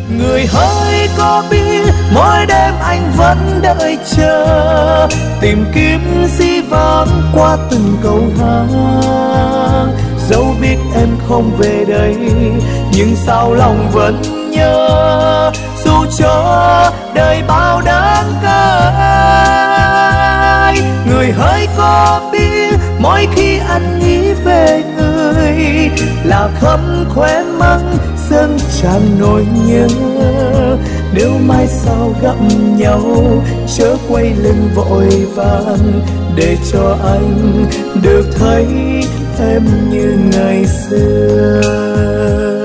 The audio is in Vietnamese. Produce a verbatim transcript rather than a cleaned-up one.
Người hỡi có biết mỗi đêm anh vẫn đợi chờ, tìm kiếm dĩ vãng qua từng câu hát. Dẫu biết em không về đây nhưng sao lòng vẫn nhớ, dù cho đời bao đắng cay. Người hỡi có biết mỗi khi anh nghĩ về người là khắp khóe mắt dâng tràn nỗi nhớ. Nếu mai sau gặp nhau chớ quay lưng vội vàng, để cho anh được thấy em như ngày xưa.